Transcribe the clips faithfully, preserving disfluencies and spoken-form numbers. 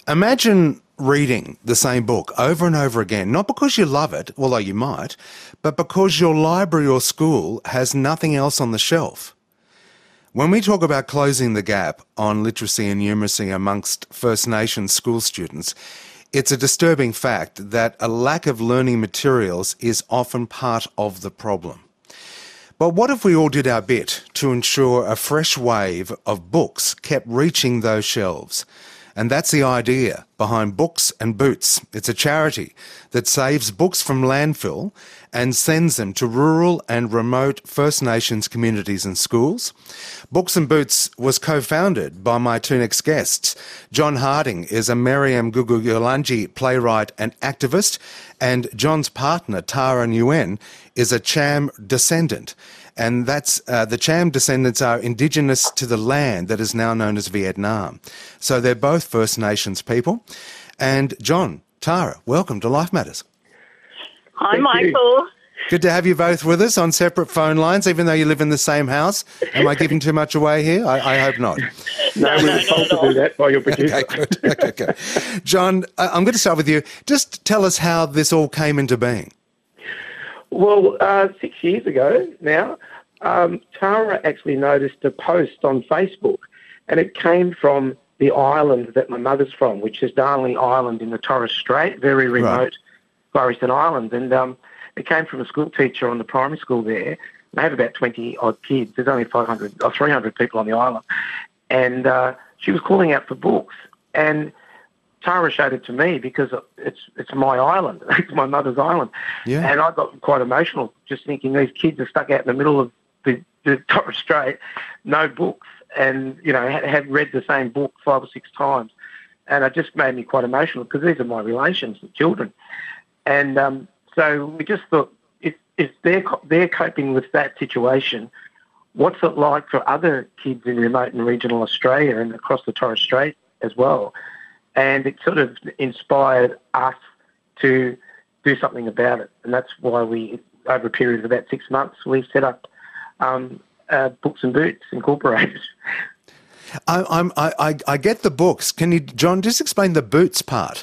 Imagine reading the same book over and over again, not because you love it, although you might, but because your library or school has nothing else on the shelf. When we talk about closing the gap on literacy and numeracy amongst First Nations school students, it's a disturbing fact that a lack of learning materials is often part of the problem. But what if we all did our bit to ensure a fresh wave of books kept reaching those shelves? And that's the idea behind Books and Boots. It's a charity that saves books from landfill and sends them to rural and remote First Nations communities and schools. Books and Boots was co-founded by my two next guests. John Harding is a Meriam Guguyolanji playwright and activist, and John's partner, Tara Nguyen, is a Cham descendant. And that's uh, the Cham descendants are indigenous to the land that is now known as Vietnam. So they're both First Nations people. And John, Tara, welcome to Life Matters. Hi, Thank Michael. you. Good to have you both with us on separate phone lines, even though you live in the same house. Am I giving too much away here? I, I hope not. No, we were told to do that by your producer. Okay, good. Okay, okay. John, I- I'm going to start with you. Just tell us how this all came into being. Well, uh, six years ago now, um, Tara actually noticed a post on Facebook, and it came from the island that my mother's from, which is Darling Island in the Torres Strait, very remote Right. Far Eastern Island. And um, it came from a school teacher on the primary school there. They have about twenty odd kids. There's only five hundred or three hundred people on the island. And uh, she was calling out for books. And Tara showed it to me because it's it's my island. It's my mother's island. Yeah. And I got quite emotional just thinking these kids are stuck out in the middle of the, the Torres Strait, no books, and, you know, had, had read the same book five or six times. And it just made me quite emotional because these are my relations, the children. And um, so we just thought, if, if they're, co- they're coping with that situation, what's it like for other kids in remote and regional Australia and across the Torres Strait as well? And it sort of inspired us to do something about it. And that's why we, over a period of about six months, we set up um, uh, Books and Boots Incorporated. I, I'm, I, I, I get the books. Can you, John, just explain the boots part?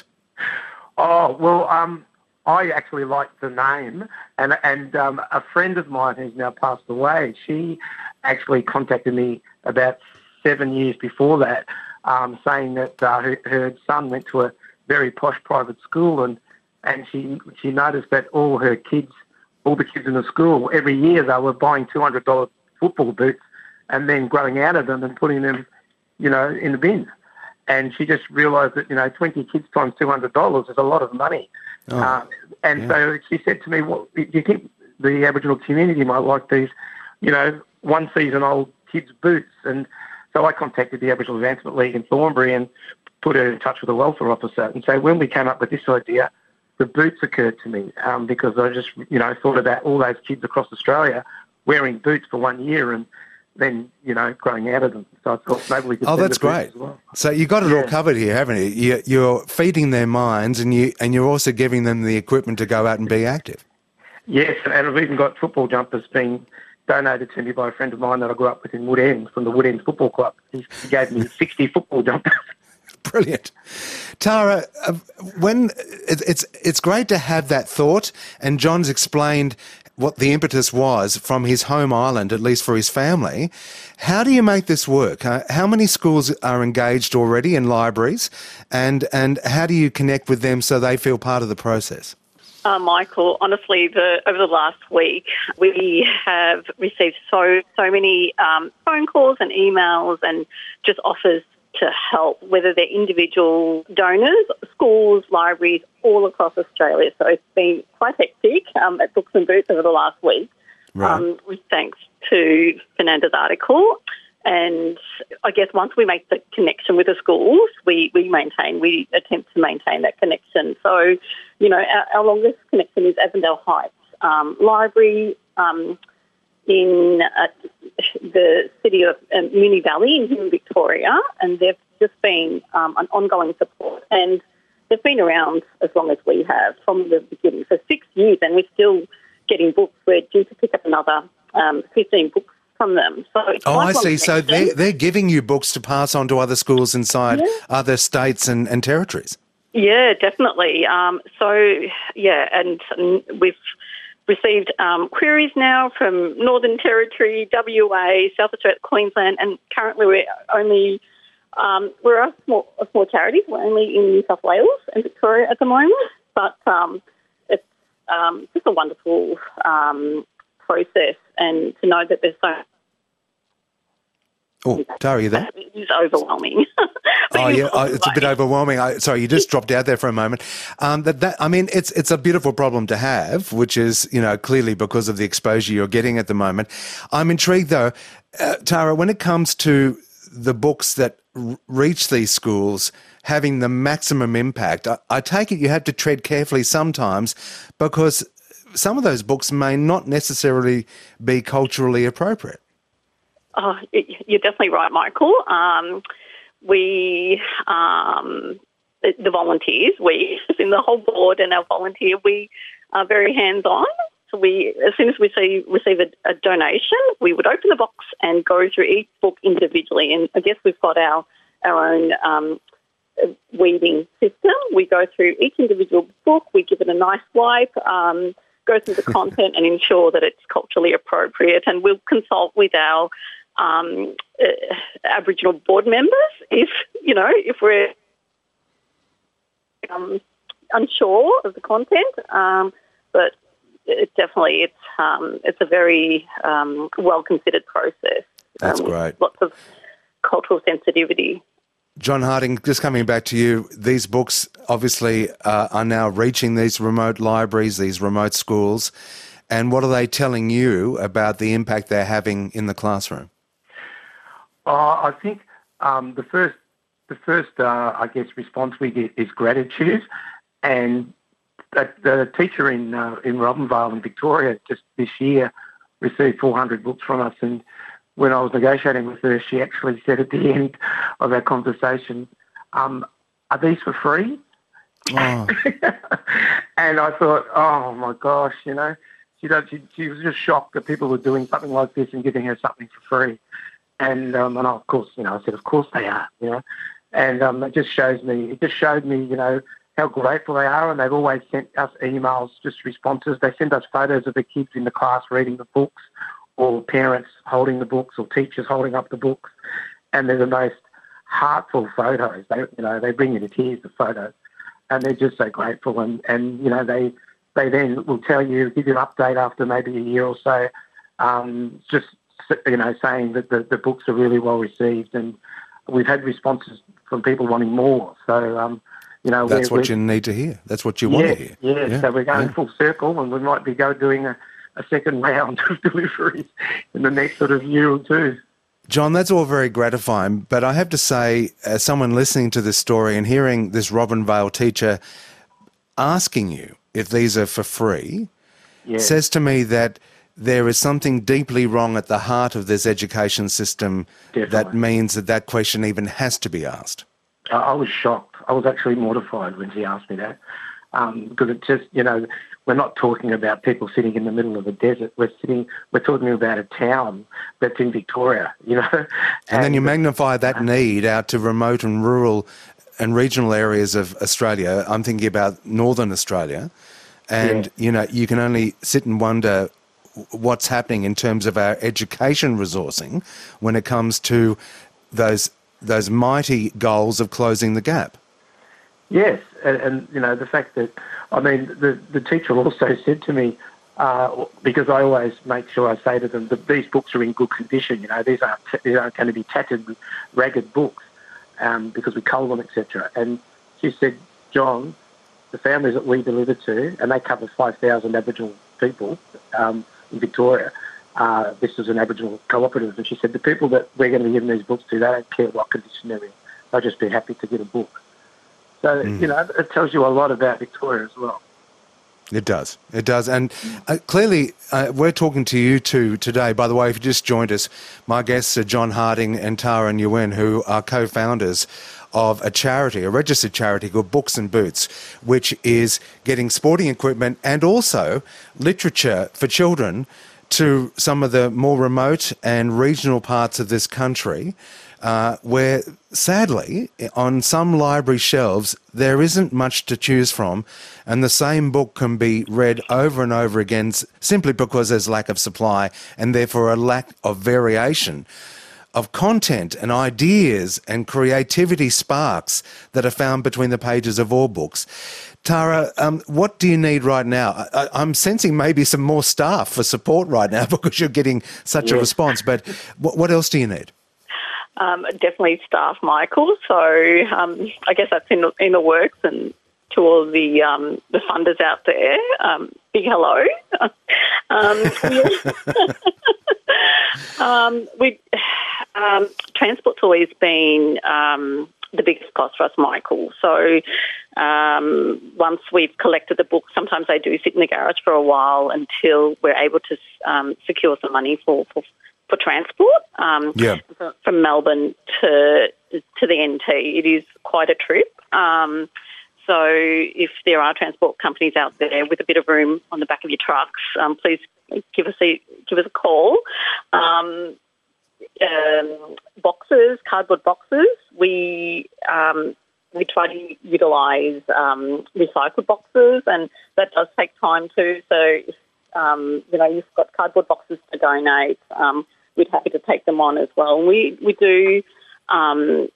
Oh, well, um, I actually like the name. And, and um, a friend of mine who's now passed away, she actually contacted me about seven years before that, Um, saying that uh, her, her son went to a very posh private school, and and she she noticed that all her kids, all the kids in the school, every year they were buying two hundred dollars football boots and then growing out of them and putting them, you know, in the bin. And she just realised that, you know, twenty kids times two hundred dollars is a lot of money. Oh, uh, and yeah. so she said to me, "What do you think the Aboriginal community might like these, you know, one season old kids' boots?" And so I contacted the Aboriginal Advancement League in Thornbury and put her in touch with a welfare officer. And so when we came up with this idea, the boots occurred to me um, because I just, you know, thought about all those kids across Australia wearing boots for one year and then, you know, growing out of them. So I thought maybe we could Oh, send that's the boots great. as well. So you got it all Yeah. covered here, haven't you? you? You're feeding their minds, and you and you're also giving them the equipment to go out and be active. Yes, and I've even got football jumpers being donated to me by a friend of mine that I grew up with in Wood End, from the Wood End Football Club. He he gave me sixty football jumpers. Brilliant. Tara, uh, when it, it's it's great to have that thought, and John's explained what the impetus was from his home island, at least for his family. How do you make this work? Uh, how many schools are engaged already in libraries, and and how do you connect with them so they feel part of the process? Uh, Michael, honestly, the, over the last week, we have received so so many um, phone calls and emails and just offers to help, whether they're individual donors, schools, libraries, all across Australia. So it's been quite hectic um, at Books and Boots over the last week, Right. um, with thanks to Fernanda's article. And I guess once we make the connection with the schools, we, we maintain, we attempt to maintain that connection. So, you know, our, our longest connection is Avondale Heights um, Library um, in uh, the city of um, Moonee Valley in Victoria, and they've just been um, an ongoing support. And they've been around as long as we have, from the beginning, for six years, and we're still getting books. We're due to pick up another um, fifteen books from them. So it's Oh, I lifelong see. So connection. they're, they're giving you books to pass on to other schools inside Yeah. other states and, and territories. Yeah, definitely. Um, so, yeah, and we've received um, queries now from Northern Territory, W A, South Australia, Queensland, and currently we're only, um, we're a small, a small charity. We're only in New South Wales and Victoria at the moment, but um, it's um, just a wonderful um, process, and to know that there's so Oh, Tara, are you there? It's overwhelming. Oh, yeah, oh, it's a bit overwhelming. I, sorry, you just dropped out there for a moment. Um, that, that, I mean, it's it's a beautiful problem to have, which is, you know, clearly because of the exposure you're getting at the moment. I'm intrigued, though, uh, Tara, when it comes to the books that r- reach these schools having the maximum impact, I, I take it you have to tread carefully sometimes because some of those books may not necessarily be culturally appropriate. Oh, you're definitely right, Michael. Um, we, um, the, the volunteers, we, in the whole board and our volunteer, we are very hands-on. So we, as soon as we see, receive a, a donation, we would open the box and go through each book individually. And I guess we've got our, our own um, weeding system. We go through each individual book, we give it a nice wipe, um, go through the content and ensure that it's culturally appropriate. And we'll consult with our Um, uh, Aboriginal board members, if you know, if we're um, unsure of the content, um, but it definitely it's um, it's a very um, well considered process. That's um, great. Lots of cultural sensitivity. John Harding, just coming back to you, these books obviously uh, are now reaching these remote libraries, these remote schools, and what are they telling you about the impact they're having in the classroom? Uh, I think um, the first, the first, uh, I guess, response we get is gratitude, and the, the teacher in uh, in Robinvale in Victoria just this year received four hundred books from us, and when I was negotiating with her, she actually said at the end of our conversation, um, "Are these for free?" Oh. And I thought, oh my gosh, you know, she, she she was just shocked that people were doing something like this and giving her something for free. And um, and of course, you know, I said, of course they are, you know, and um, it just shows me, it just showed me, you know, how grateful they are, and they've always sent us emails, just responses. They send us photos of the kids in the class reading the books, or parents holding the books, or teachers holding up the books, and they're the most heartful photos. They, you know, they bring you to tears, the photos, and they're just so grateful, and, and you know, they they then will tell you, give you an update after maybe a year or so, um, just. You know, saying that the, the books are really well received, and we've had responses from people wanting more. So, um, you know, that's we're, what we're, you need to hear. That's what you want yeah, to hear. Yeah, yeah. So we're going yeah. full circle, and we might be go doing a, a second round of deliveries in the next sort of year or two. John, that's all very gratifying, but I have to say, as someone listening to this story and hearing this Robinvale teacher asking you if these are for free, yeah. says to me that there is something deeply wrong at the heart of this education system. Definitely. That means that that question even has to be asked. I, I was shocked. I was actually mortified when she asked me that, um, because it just, you know, we're not talking about people sitting in the middle of a desert. We're sitting, we're talking about a town that's in Victoria, you know. And, and then you magnify that need out to remote and rural and regional areas of Australia. I'm thinking about Northern Australia, and, yeah. you know, you can only sit and wonder what's happening in terms of our education resourcing when it comes to those those mighty goals of closing the gap. Yes, and, and you know, the fact that, I mean, the, the teacher also said to me, uh, because I always make sure I say to them that these books are in good condition, you know, these aren't, these aren't going to be tattered, ragged books, um, because we cull them, et cetera. And she said, John, the families that we deliver to, and they cover five thousand Aboriginal people, um, in Victoria, uh, this is an Aboriginal cooperative, and she said the people that we're going to be giving these books to, they don't care what condition they're in. They'll just be happy to get a book. So, mm. you know, it tells you a lot about Victoria as well. It does. It does. And uh, clearly, uh, we're talking to you two today. By the way, if you just joined us, my guests are John Harding and Tara Nguyen, who are co-founders of a charity, a registered charity called Books and Boots, which is getting sporting equipment and also literature for children to some of the more remote and regional parts of this country, uh, where sadly, on some library shelves, there isn't much to choose from, and the same book can be read over and over again simply because there's lack of supply and therefore a lack of variation of content and ideas and creativity sparks that are found between the pages of all books. Tara, um, what do you need right now? I, I'm sensing maybe some more staff for support right now because you're getting such a response, but what, what else do you need? Um, definitely staff, Michael. So um, I guess that's in, in the works, and to all the um, the funders out there, um, big hello. um, um, we um, transport's always been um, the biggest cost for us, Michael. So um, once we've collected the book, sometimes they do sit in the garage for a while until we're able to um, secure some money for, for for transport um, yeah. from Melbourne to to the N T. It is quite a trip. Um, so if there are transport companies out there with a bit of room on the back of your trucks, um, please give us a give us a call. Um, um, boxes, cardboard boxes. We um, we try to utilise um, recycled boxes, and that does take time too. So if um, you know you've got cardboard boxes to donate, um, we're happy to take them on as well. And we we do. Um,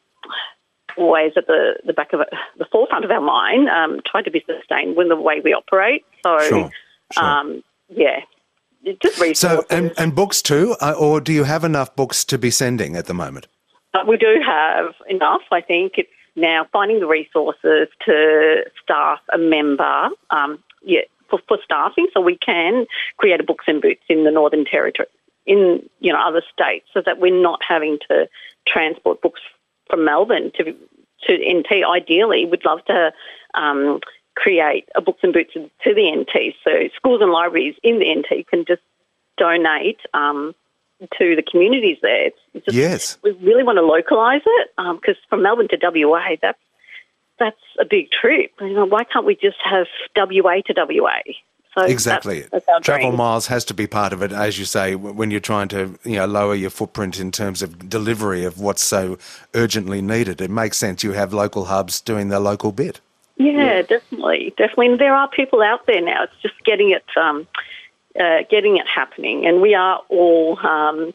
always at the, the back of it, the forefront of our mind, um, try to be sustainable in the way we operate. So, sure, sure. Um, yeah, just resources. So, and, and books too, uh, or do you have enough books to be sending at the moment? Uh, we do have enough. I think it's now finding the resources to staff a member, um, yeah, for, for staffing, so we can create a Books and Boots in the Northern Territory, in you know other states, so that we're not having to transport books from Melbourne to to N T. Ideally, we'd love to um, create a Books and Boots to the N T, so schools and libraries in the N T can just donate um, to the communities there. It's, it's just, yes. We really want to localise it, because um, from Melbourne to W A, that's, that's a big trip. You know, why can't we just have W A to W A? So exactly. That's, that's Travel dream. miles has to be part of it, as you say, when you're trying to you know lower your footprint in terms of delivery of what's so urgently needed. It makes sense you have local hubs doing their local bit. Yeah, yeah. definitely, definitely. And there are people out there now. It's just getting it, um, uh, getting it happening. And we are all um,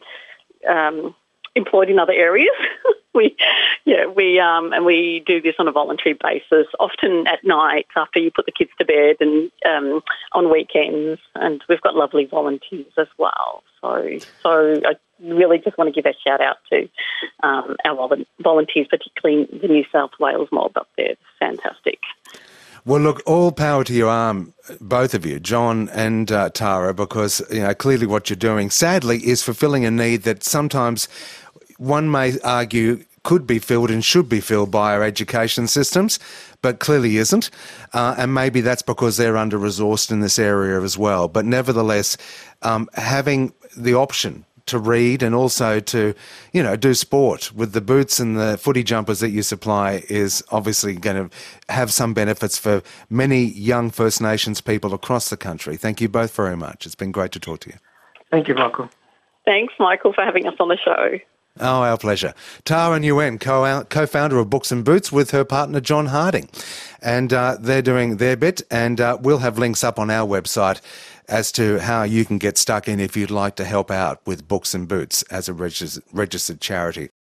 um, employed in other areas. we, yeah, we um, and we do this on a voluntary basis, often at night after you put the kids to bed, and um, on weekends. And we've got lovely volunteers as well. So, so I really just want to give a shout out to um, our volunteers, particularly the New South Wales mob up there. It's fantastic. Well, look, all power to your arm, both of you, John and uh, Tara, because you know clearly what you're doing, sadly, is fulfilling a need that sometimes one may argue could be filled and should be filled by our education systems, but clearly isn't. Uh, and maybe that's because they're under-resourced in this area as well. But nevertheless, um, having the option to read and also to, you know, do sport with the boots and the footy jumpers that you supply is obviously going to have some benefits for many young First Nations people across the country. Thank you both very much. It's been great to talk to you. Thank you, Michael. Thanks, Michael, for having us on the show. Oh, our pleasure. Tara Nguyen, co- co-founder of Books and Boots with her partner John Harding. And uh, they're doing their bit, and uh, we'll have links up on our website as to how you can get stuck in if you'd like to help out with Books and Boots as a regis- registered charity.